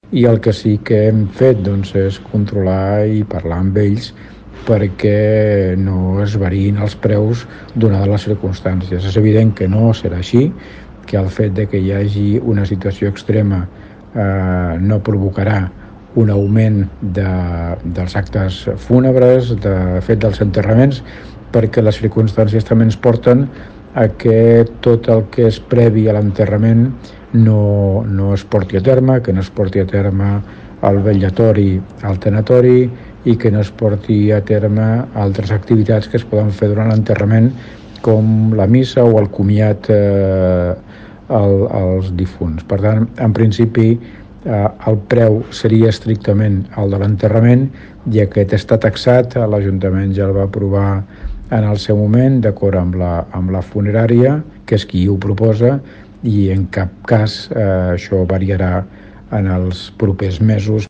i el que sí que hem fet doncs, és controlar i parlar amb ells perquè no es variïn els preus donades les circumstàncies. És evident que no serà així, que el fet de que hi hagi una situació extrema no provocarà un augment dels actes fúnebres, de fet dels enterraments, perquè les circumstàncies també ens porten a que tot el que és previ a l'enterrament no es porti a terme, que no es porti a terme el vetllatori, el tanatori, i que no es porti a terme altres activitats que es poden fer durant l'enterrament, com la missa o el comiat als difunts. Per tant, en principi, el preu seria estrictament el de l'enterrament, i aquest està taxat, l'Ajuntament ja el va aprovar en el seu moment, d'acord amb la funerària, que és qui ho proposa, i en cap cas això variarà en els propers mesos.